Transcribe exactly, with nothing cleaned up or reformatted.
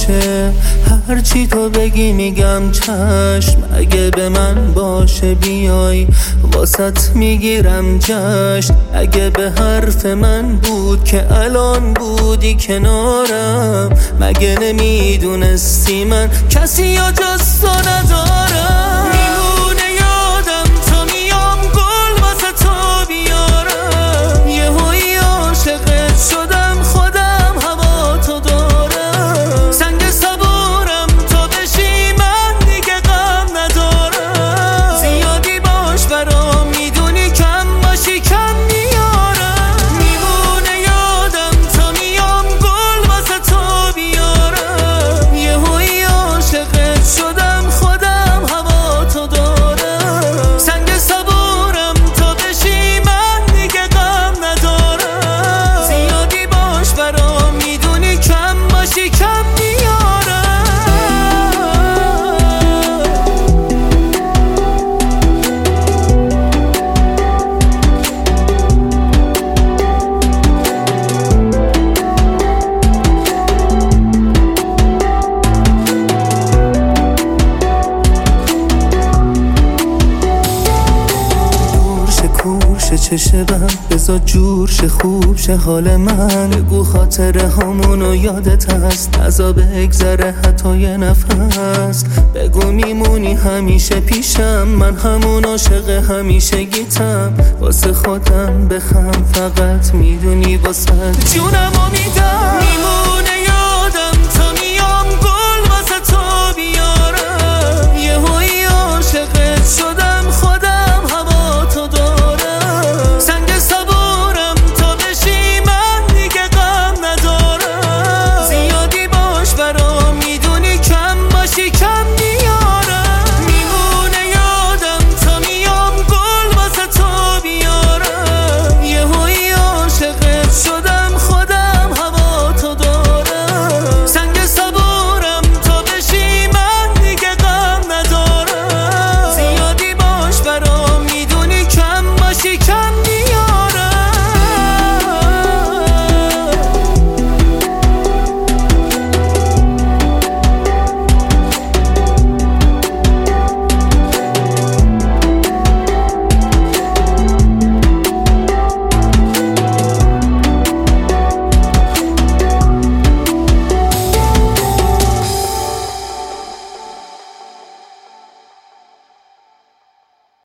باشه، هرچی تو بگی میگم چشم. اگه به من باشه بیای واسط میگیرم جشن. اگه به حرف من بود که الان بودی کنارم، مگه نمیدونستی من کسی یا جز تو ندارم. میمونه یادم تا میام گل واسه تو بیارم، یه هایی عاشقت شدم خودم هوا تو دارم. سنگ صبورم تا بشی من دیگه غم ندارم. زیادی باش برام میدونی کم باشی کم میارم. میمونه یادم تا میام گل واسه تو بیارم، یه هایی عاشقت شدم خودم هوا تو دارم. سنگ صبورم تا بشی من دیگه غم ندارم. زیادی باش برام میدونی کم باشی کم میارم. کورش چشه بم بزا جور شه خوب شه حال من. بگو خاطره هامونو یادت هست، ازا بگذره حتی یه نفس. بگو میمونی همیشه پیشم، من همون عاشق همیشه گیتم. واسه خودم بخم فقط میدونی واسه جونمو میدم.